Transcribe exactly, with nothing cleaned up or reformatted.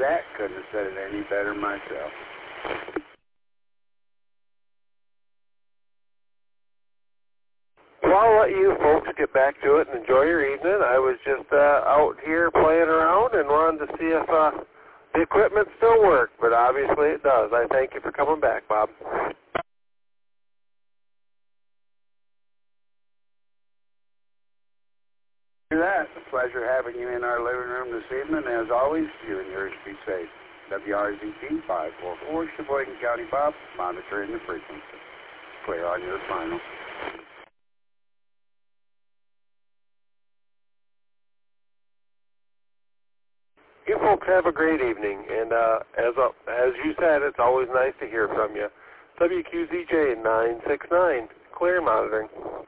that. Couldn't have said it any better myself. Well, I'll let you folks get back to it and enjoy your evening. I was just uh, out here playing around and wanted to see if uh, the equipment still worked, but obviously it does. I thank you for coming back, Bob. That. A pleasure having you in our living room this evening. As always, you and yours be safe. W R Z T five four four, Sheboygan County, Bob, monitoring the frequency. Clear on your final. You folks have a great evening, and uh, as uh, as you said, it's always nice to hear from you. W Q Z J nine six nine, clear monitoring.